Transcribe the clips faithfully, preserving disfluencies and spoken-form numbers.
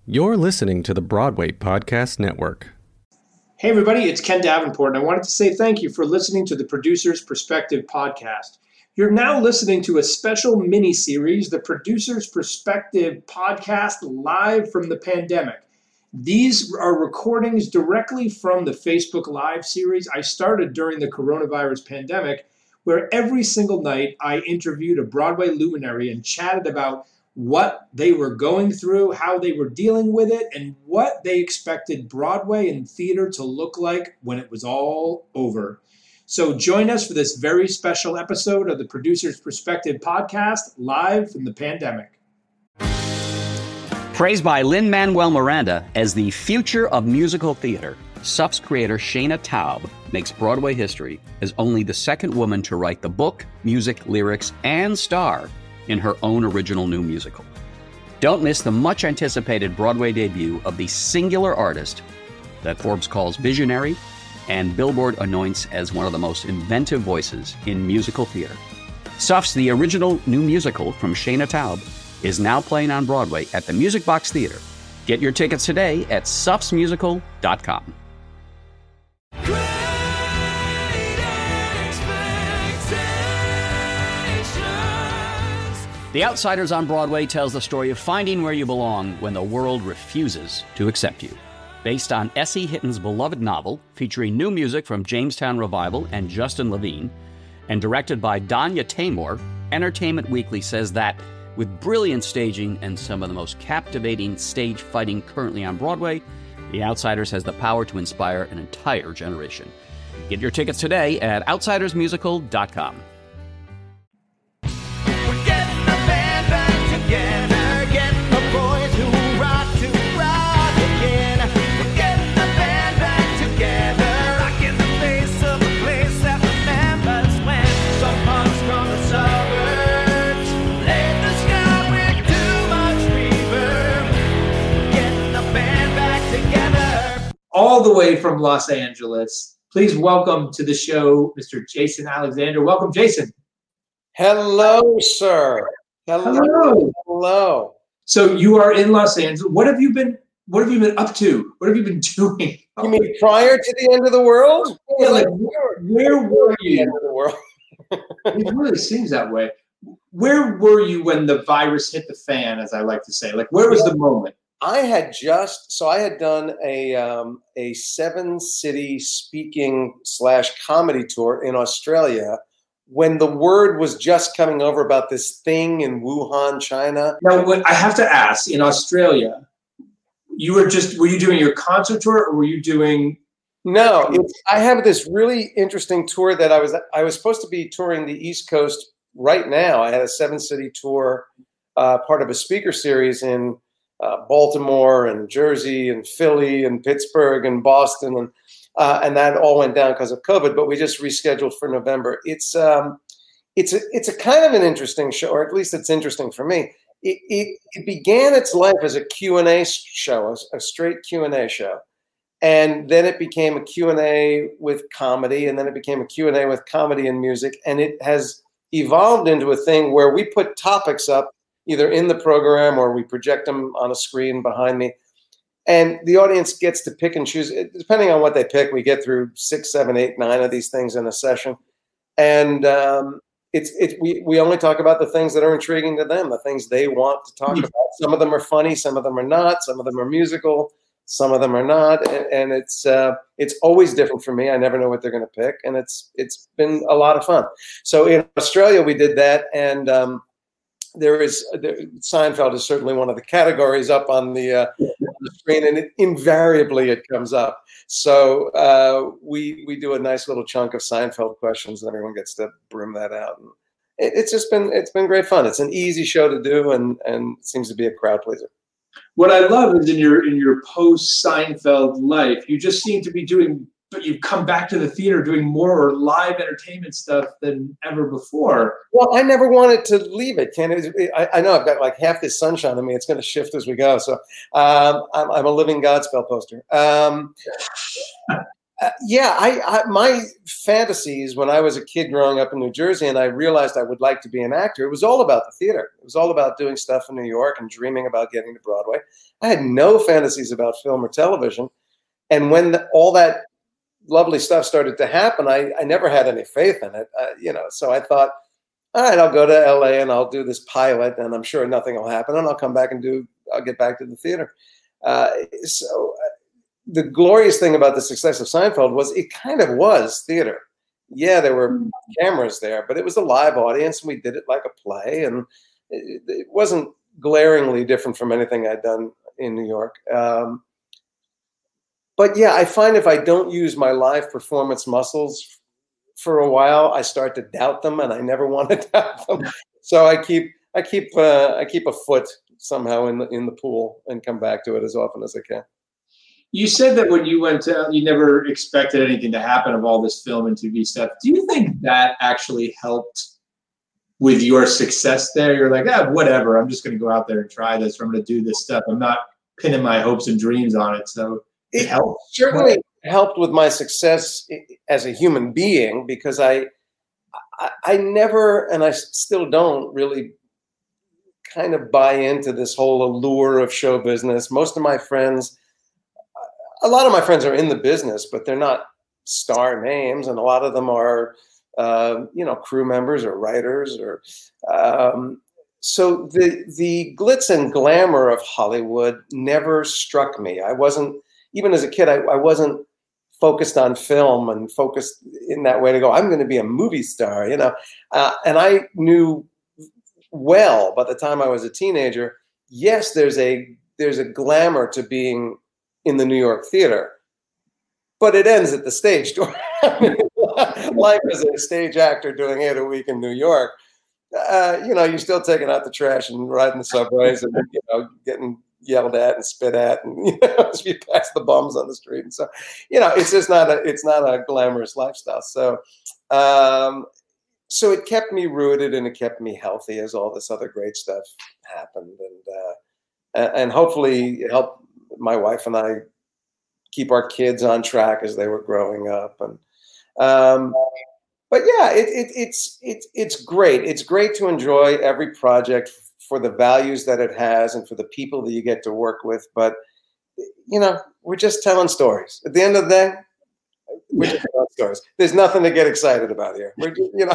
You're listening to the Broadway Podcast Network. Hey everybody, it's Ken Davenport, and I wanted to say thank you for listening to the Producer's Perspective podcast. You're now listening to a special mini-series, the Producer's Perspective podcast, live from the pandemic. These are recordings directly from the Facebook Live series I started during the coronavirus pandemic, where every single night I interviewed a Broadway luminary and chatted about what they were going through, how they were dealing with it, and what they expected Broadway and theater to look like when it was all over. So join us for this very special episode of the Producer's Perspective podcast, live from the pandemic. Praised by Lin-Manuel Miranda as the future of musical theater, S U F's creator Shaina Taub makes Broadway history as only the second woman to write the book, music, lyrics, and star in her own original new musical. Don't miss the much-anticipated Broadway debut of the singular artist that Forbes calls visionary and Billboard anoints as one of the most inventive voices in musical theater. S U F's The Original New Musical from Shaina Taub is now playing on Broadway at the Music Box Theater. Get your tickets today at S U Fs musical dot com. The Outsiders on Broadway tells the story of finding where you belong when the world refuses to accept you. Based on S E Hitton's beloved novel, featuring new music from Jamestown Revival and Justin Levine, and directed by Danya Taymor, Entertainment Weekly says that, with brilliant staging and some of the most captivating stage fighting currently on Broadway, The Outsiders has the power to inspire an entire generation. Get your tickets today at outsiders musical dot com. All the way from Los Angeles, please welcome to the show, Mister Jason Alexander. Welcome, Jason. Hello, sir. Hello. Hello. Hello. So you are in Los Angeles. What have you been? What have you been up to? What have you been doing? You mean prior to the end of the world? Yeah, like, where, where were you? The end of the world. It really seems that way. Where were you when the virus hit the fan, as I like to say? Like, where was the moment? I had just so I had done a um, a seven city speaking slash comedy tour in Australia when the word was just coming over about this thing in Wuhan, China. Now, what I have to ask, in Australia, you were just were you doing your concert tour, or were you doing? No, it's, I have this really interesting tour that I was I was supposed to be touring the East Coast right now. I had a seven city tour, uh, part of a speaker series in Uh, Baltimore and Jersey and Philly and Pittsburgh and Boston, and uh, and that all went down because of COVID. But we just rescheduled for November. It's um, it's a it's a kind of an interesting show, or at least it's interesting for me. It it, it began its life as a Q and A show, a, a straight Q and A show, and then it became a Q and A with comedy, and then it became a Q and A with comedy and music, and it has evolved into a thing where we put topics up either in the program or we project them on a screen behind me. And the audience gets to pick and choose. Depending on what they pick, we get through six, seven, eight, nine of these things in a session. And um, it's it, we, we only talk about the things that are intriguing to them, the things they want to talk about. Some of them are funny, some of them are not, some of them are musical, some of them are not. And, and it's uh, it's always different for me. I never know what they're going to pick. And it's it's been a lot of fun. So in Australia, we did that. And um, There is there, Seinfeld is certainly one of the categories up on the, uh, on the screen, and it, invariably it comes up. So uh, we we do a nice little chunk of Seinfeld questions, and everyone gets to brim that out. And it, it's just been it's been great fun. It's an easy show to do, and and it seems to be a crowd pleaser. What I love is in your in your post Seinfeld life, you just seem to be doing. But you've come back to the theater doing more live entertainment stuff than ever before. Well, I never wanted to leave it, Ken. I, I know I've got like half this sunshine in me. It's going to shift as we go. So um, I'm, I'm a living Godspell poster. Um, Uh, yeah, I, I my fantasies when I was a kid growing up in New Jersey, and I realized I would like to be an actor. It was all about the theater. It was all about doing stuff in New York and dreaming about getting to Broadway. I had no fantasies about film or television. And when the, all that lovely stuff started to happen, I, I never had any faith in it. Uh, you know, so I thought, all right, I'll go to L A and I'll do this pilot, and I'm sure nothing will happen, and I'll come back and do. I'll get back to the theater. Uh, so. Uh, The glorious thing about the success of Seinfeld was it kind of was theater. Yeah, there were cameras there, but it was a live audience, and we did it like a play, and it, it wasn't glaringly different from anything I'd done in New York. Um, but yeah, I find if I don't use my live performance muscles for a while, I start to doubt them, and I never want to doubt them. So I keep, I keep, uh, I keep a foot somehow in the in the pool and come back to it as often as I can. You said that when you went to, you never expected anything to happen of all this film and T V stuff. Do you think that actually helped with your success there? You're like, ah, whatever. I'm just going to go out there and try this. Or I'm going to do this stuff. I'm not pinning my hopes and dreams on it. So it, it helped. Certainly helped with my success as a human being, because I, I, I never, and I still don't really kind of buy into this whole allure of show business. Most of my friends, a lot of my friends are in the business, but they're not star names. And a lot of them are, uh, you know, crew members or writers or, um, so the, the glitz and glamour of Hollywood never struck me. I wasn't, even as a kid, I, I wasn't focused on film and focused in that way to go, I'm going to be a movie star, you know? Uh, and I knew well by the time I was a teenager, yes, there's a, there's a glamour to being in the New York theater, but it ends at the stage door. Life as a stage actor doing eight a week in New York, uh, you know, you're still taking out the trash and riding the subways and, you know, getting yelled at and spit at, and, you know, as you pass the bums on the street. And so, you know, it's just not a, it's not a glamorous lifestyle. So, um, so it kept me rooted and it kept me healthy as all this other great stuff happened. And, uh, and hopefully it helped my wife and I keep our kids on track as they were growing up. And, um, but yeah, it, it, it's, it, it's great. It's great to enjoy every project for the values that it has and for the people that you get to work with. But, you know, we're just telling stories. At the end of the day, we're just telling stories. There's nothing to get excited about here. We're just, you know.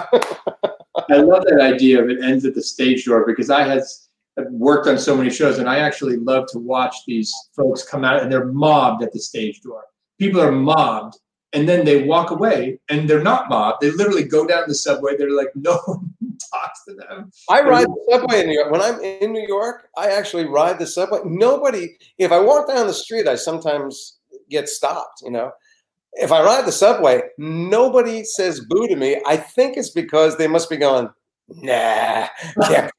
I love that idea of it ends at the stage door, because I had I've worked on so many shows, and I actually love to watch these folks come out and they're mobbed at the stage door. People are mobbed, and then they walk away, and they're not mobbed. They literally go down the subway. They're like, no one talks to them. I ride the subway in New York. When I'm in New York, I actually ride the subway. Nobody, if I walk down the street, I sometimes get stopped, you know. If I ride the subway, nobody says boo to me. I think it's because they must be going, nah. Yeah.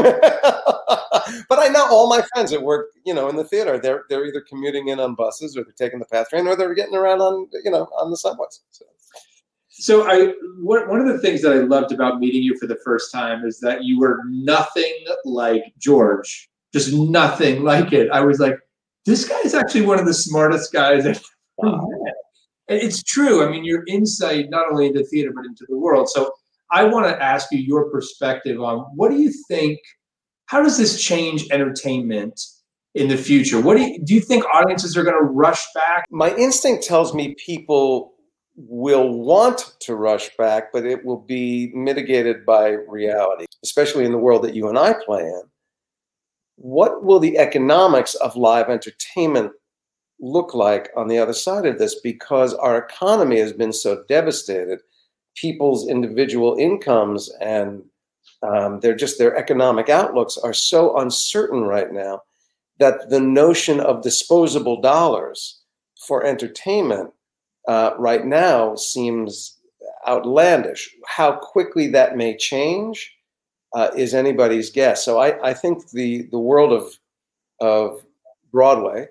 But I know all my friends that work, you know, in the theater, they're they're either commuting in on buses, or they're taking the PATH train, or they're getting around on, you know, on the subways. So, so I one one of the things that I loved about meeting you for the first time is that you were nothing like George, just nothing like it. I was like, this guy is actually one of the smartest guys I've ever met. And it's true. I mean, your insight not only into theater but into the world. So I want to ask you your perspective on what do you think, how does this change entertainment in the future? What do you, do you think audiences are going to rush back? My instinct tells me people will want to rush back, but it will be mitigated by reality, especially in the world that you and I play in. What will the economics of live entertainment look like on the other side of this? Because our economy has been so devastated. People's individual incomes and um, they're just their economic outlooks are so uncertain right now that the notion of disposable dollars for entertainment uh, right now seems outlandish. How quickly that may change uh, is anybody's guess. So I, I think the the world of of Broadway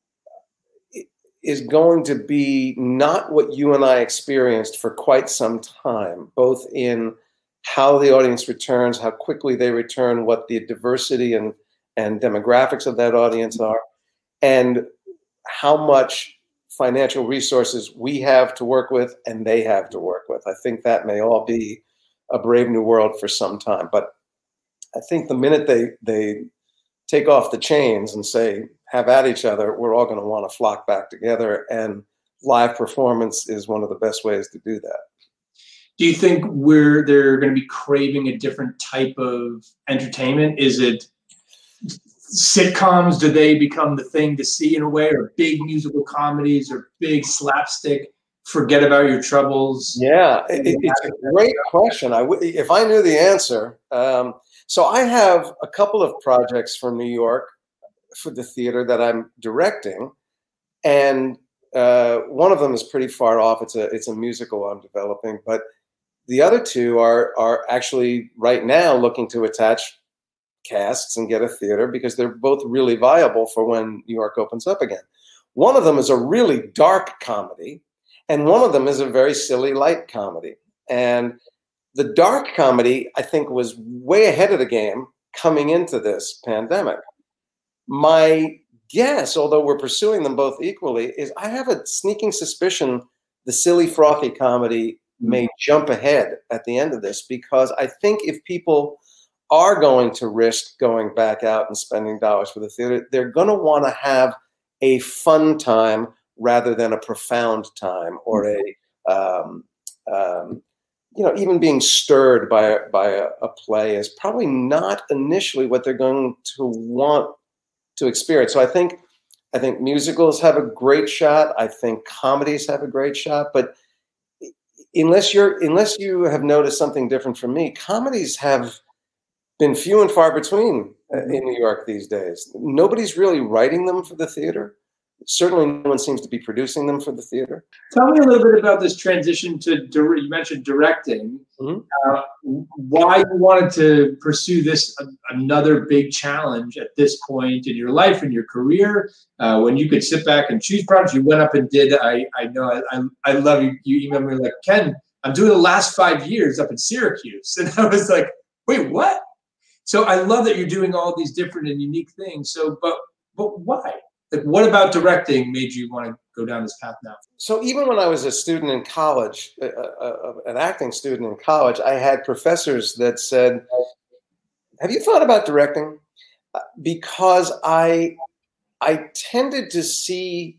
is going to be not what you and I experienced for quite some time, both in how the audience returns, how quickly they return, what the diversity and, and demographics of that audience are, and how much financial resources we have to work with and they have to work with. I think that may all be a brave new world for some time. But I think the minute they they take off the chains and say, have at each other, we're all going to want to flock back together. And live performance is one of the best ways to do that. Do you think we're they're going to be craving a different type of entertainment? Is it sitcoms? Do they become the thing to see in a way, or big musical comedies, or big slapstick? Forget about your troubles. Yeah, it, it's a great question. I w- if I knew the answer. Um, so I have a couple of projects from New York for the theater that I'm directing, and uh, one of them is pretty far off. It's a it's a musical I'm developing, but the other two are are actually right now looking to attach casts and get a theater because they're both really viable for when New York opens up again. One of them is a really dark comedy, and one of them is a very silly light comedy. And the dark comedy, I think, was way ahead of the game coming into this pandemic. My guess, although we're pursuing them both equally, is I have a sneaking suspicion the silly, frothy comedy may jump ahead at the end of this, because I think if people are going to risk going back out and spending dollars for the theater, they're going to want to have a fun time rather than a profound time, or a, um, um, you know, even being stirred by a, by a, a play is probably not initially what they're going to want to experience. So I think, I think musicals have a great shot. I think comedies have a great shot, but unless you're, unless you have noticed something different from me, comedies have been few and far between in New York these days. Nobody's really writing them for the theater. Certainly no one seems to be producing them for the theater. Tell me a little bit about this transition to, you mentioned directing, mm-hmm. uh, why you wanted to pursue this, uh, another big challenge at this point in your life and your career, uh, when you could sit back and choose projects. You went up and did, I, I know, I, I love you. You emailed me like, Ken, I'm doing the last five years up in Syracuse. And I was like, wait, what? So I love that you're doing all these different and unique things. So, but, but why? Like, what about directing made you want to go down this path now? So even when I was a student in college, uh, uh, an acting student in college, I had professors that said, have you thought about directing? Uh, because I, I tended to see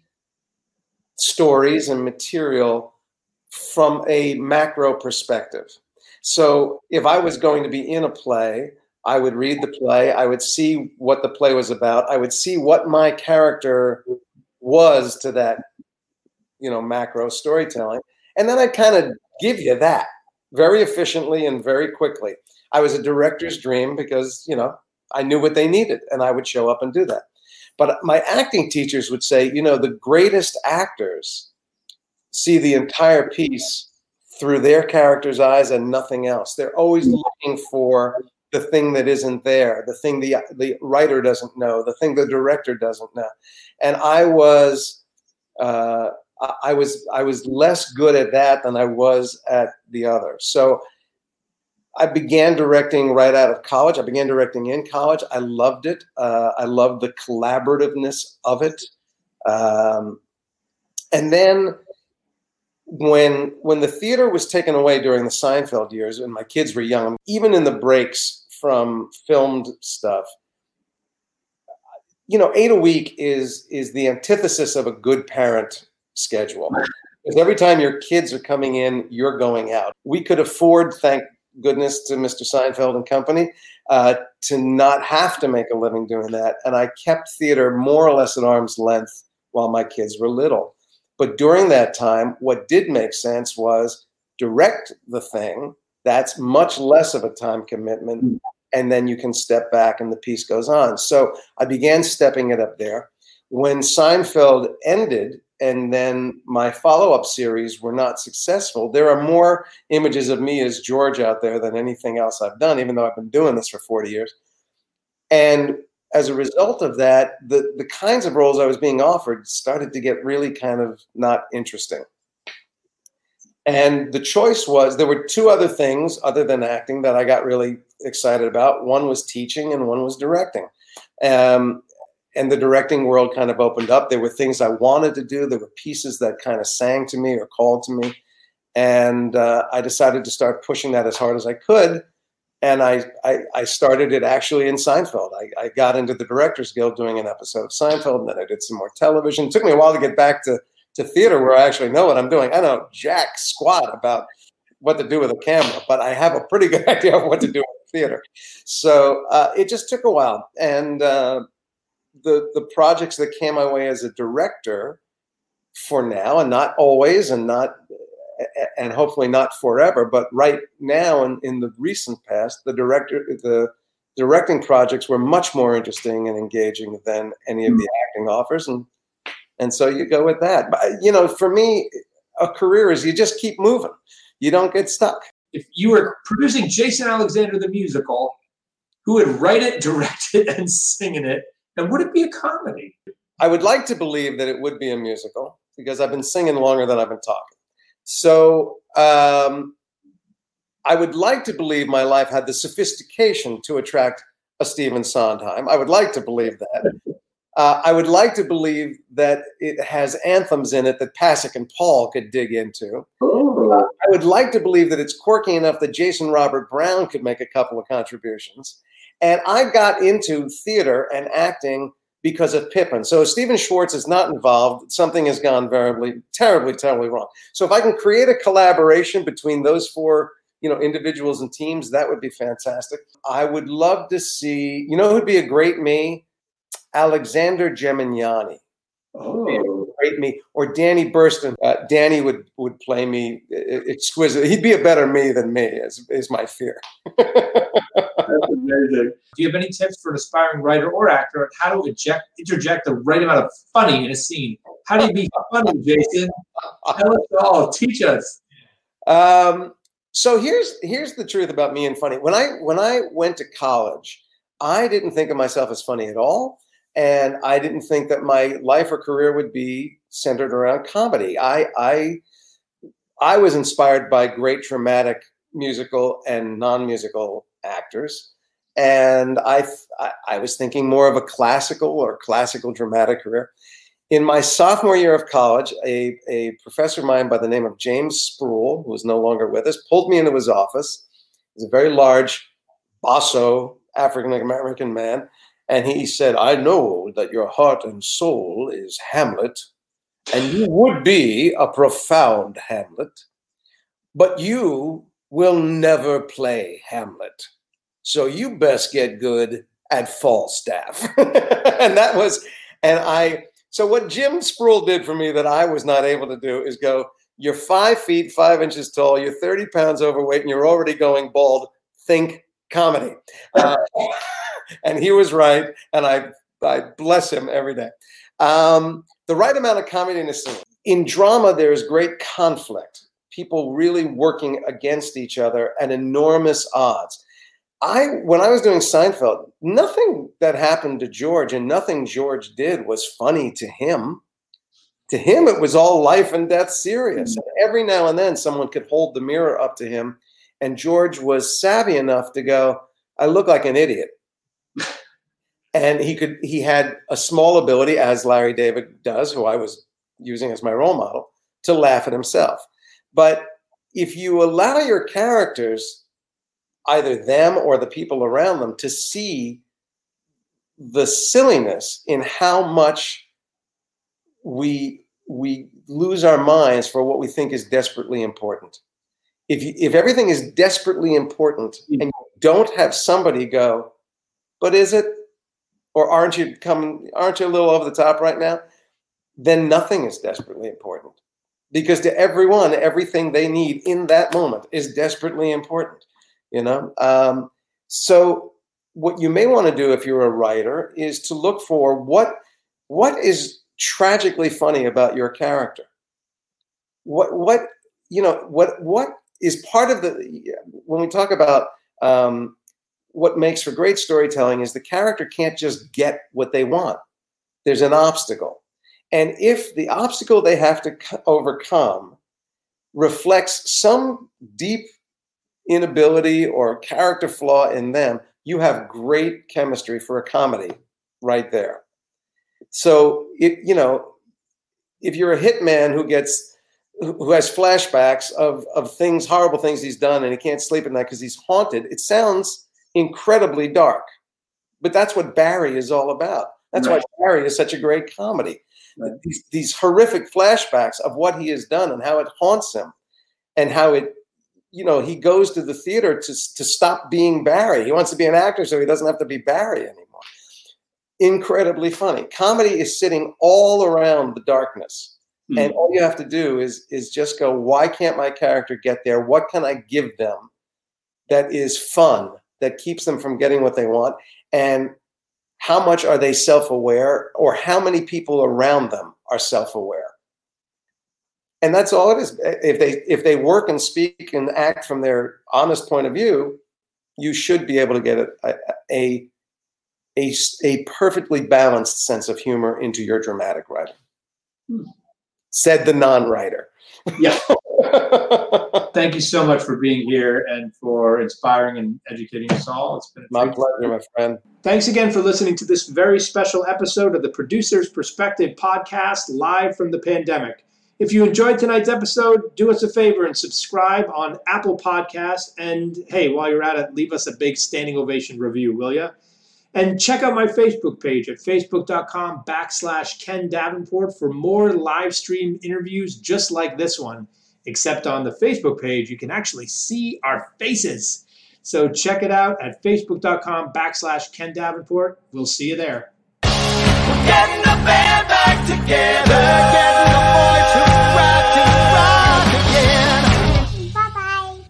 stories and material from a macro perspective. So if I was going to be in a play, I would read the play. I would see what the play was about. I would see what my character was to that, you know, macro storytelling. And then I'd kind of give you that very efficiently and very quickly. I was a director's dream because, you know, I knew what they needed and I would show up and do that. But my acting teachers would say, you know, the greatest actors see the entire piece through their character's eyes and nothing else. They're always looking for the thing that isn't there, the thing the the writer doesn't know, the thing the director doesn't know. And I was, uh, I was, I was less good at that than I was at the other. So I began directing right out of college. I began directing in college. I loved it. Uh, I loved the collaborativeness of it. Um, and then when when the theater was taken away during the Seinfeld years, and my kids were young, even in the breaks from filmed stuff, you know, eight a week is is the antithesis of a good parent schedule. Because every time your kids are coming in, you're going out. We could afford, thank goodness to Mister Seinfeld and company, uh, to not have to make a living doing that. And I kept theater more or less at arm's length while my kids were little. But during that time, what did make sense was direct the thing. That's much less of a time commitment. And then you can step back and the piece goes on. So I began stepping it up there. When Seinfeld ended and then my follow-up series were not successful, there are more images of me as George out there than anything else I've done, even though I've been doing this for forty years. And as a result of that, the, the kinds of roles I was being offered started to get really kind of not interesting. And the choice was, there were two other things other than acting that I got really excited about. One was teaching and one was directing. Um, and the directing world kind of opened up. There were things I wanted to do. There were pieces that kind of sang to me or called to me. And uh, I decided to start pushing that as hard as I could. And I, I, I started it actually in Seinfeld. I, I got into the Directors Guild doing an episode of Seinfeld, and then I did some more television. It took me a while to get back to, to theater where I actually know what I'm doing. I know jack squat about what to do with a camera, but I have a pretty good idea of what to do with theater. So uh, it just took a while. And uh, the the projects that came my way as a director for now, and not always, and not and hopefully not forever, but right now in, in the recent past, the director, the directing projects were much more interesting and engaging than any of the acting offers. And, and so you go with that. But, you know, for me, a career is you just keep moving. You don't get stuck. If you were producing Jason Alexander the musical, who would write it, direct it, and sing in it, and would it be a comedy? I would like to believe that it would be a musical because I've been singing longer than I've been talking. So um, I would like to believe my life had the sophistication to attract a Stephen Sondheim. I would like to believe that. Uh, I would like to believe that it has anthems in it that Pasek and Paul could dig into. Uh, I would like to believe that it's quirky enough that Jason Robert Brown could make a couple of contributions. And I got into theater and acting because of Pippin. So if Stephen Schwartz is not involved, something has gone terribly, terribly, terribly wrong. So if I can create a collaboration between those four, you know, individuals and teams, that would be fantastic. I would love to see, you know who'd be a great me? Alexander Gemignani. Oh, great me. Or Danny Burston. Uh, Danny would, would play me exquisite. He'd be a better me than me, is, is my fear. That's amazing. Do you have any tips for an aspiring writer or actor on how to inject, interject the right amount of funny in a scene? How do you be funny, Jason? Tell us all. Teach us. Um, so here's here's the truth about me and funny. When I when I went to college, I didn't think of myself as funny at all, and I didn't think that my life or career would be centered around comedy. I I I was inspired by great dramatic musical and non-musical actors. And I, I was thinking more of a classical or classical dramatic career. In my sophomore year of college, a, a professor of mine by the name of James Spruill, who is no longer with us, pulled me into his office. He's a very large, basso, African-American man. And he said, I know that your heart and soul is Hamlet, and you would be a profound Hamlet, but you will never play Hamlet. So you best get good at Falstaff. And that was, and I, so what Jim Spruill did for me that I was not able to do is go, you're five feet, five inches tall, you're thirty pounds overweight, and you're already going bald. Think comedy. Uh, and he was right. And I, I bless him every day. Um, the right amount of comedy in a scene. In drama, there is great conflict. People really working against each other at enormous odds. I, when I was doing Seinfeld, nothing that happened to George and nothing George did was funny to him. To him, it was all life and death serious. And every now and then, someone could hold the mirror up to him, and George was savvy enough to go, "I look like an idiot." And he could, he had a small ability, as Larry David does, who I was using as my role model, to laugh at himself. But if you allow your characters, either them or the people around them, to see the silliness in how much we we lose our minds for what we think is desperately important. If you, if everything is desperately important and you don't have somebody go, but is it? Or aren't you coming? Aren't you a little over the top right now? Then nothing is desperately important. Because to everyone, everything they need in that moment is desperately important. You know, um, so what you may want to do if you're a writer is to look for what what is tragically funny about your character. What what you know what what is part of the when we talk about um, what makes for great storytelling is the character can't just get what they want. There's an obstacle, and if the obstacle they have to overcome reflects some deep inability or character flaw in them, you have great chemistry for a comedy right there. So, it, you know, if you're a hitman who gets, who has flashbacks of, of things, horrible things he's done, and he can't sleep at night because he's haunted, it sounds incredibly dark. But that's what Barry is all about. That's right. Why Barry is such a great comedy. Right. These, these horrific flashbacks of what he has done and how it haunts him, and how it, you know, he goes to the theater to, to stop being Barry. He wants to be an actor so he doesn't have to be Barry anymore. Incredibly funny. Comedy is sitting all around the darkness. Mm-hmm. And all you have to do is, is just go, why can't my character get there? What can I give them that is fun, that keeps them from getting what they want? And how much are they self-aware, or how many people around them are self-aware? And that's all it is. If they if they work and speak and act from their honest point of view, you should be able to get a a a, a perfectly balanced sense of humor into your dramatic writing. Hmm. Said the non-writer. Yeah. Thank you so much for being here and for inspiring and educating us all. It's been a my pleasure, my friend. Thanks again for listening to this very special episode of the Producer's Perspective podcast, live from the pandemic. If you enjoyed tonight's episode, do us a favor and subscribe on Apple Podcasts. And hey, while you're at it, leave us a big standing ovation review, will you? And check out my Facebook page at facebook.com backslash Ken Davenport for more live stream interviews just like this one. Except on the Facebook page, you can actually see our faces. So check it out at facebook.com backslash Ken Davenport. We'll see you there. We're getting the band back together, getting the boys who rap to rock again.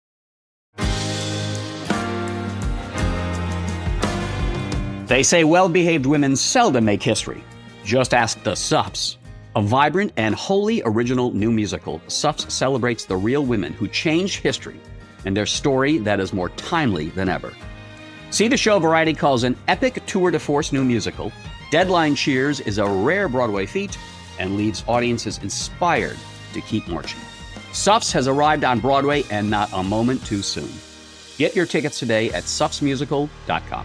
Bye-bye. They say well-behaved women seldom make history. Just ask the Sups. A vibrant and wholly original new musical, Sups celebrates the real women who changed history and their story that is more timely than ever. See the show Variety calls an epic tour de force new musical. Deadline cheers is a rare Broadway feat and leaves audiences inspired to keep marching. Sups has arrived on Broadway, and not a moment too soon. Get your tickets today at sups musical dot com.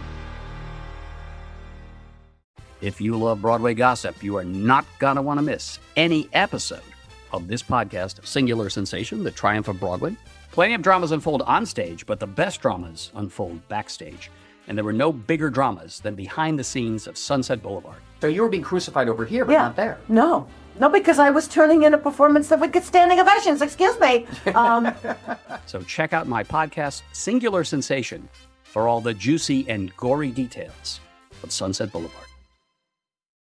If you love Broadway gossip, you are not going to want to miss any episode of this podcast, Singular Sensation, The Triumph of Broadway. Plenty of dramas unfold on stage, but the best dramas unfold backstage. And there were no bigger dramas than behind the scenes of Sunset Boulevard. So you were being crucified over here, but yeah. not there. No. No, because I was turning in a performance that would get standing ovations. Excuse me. Um, so check out my podcast, Singular Sensation, for all the juicy and gory details of Sunset Boulevard.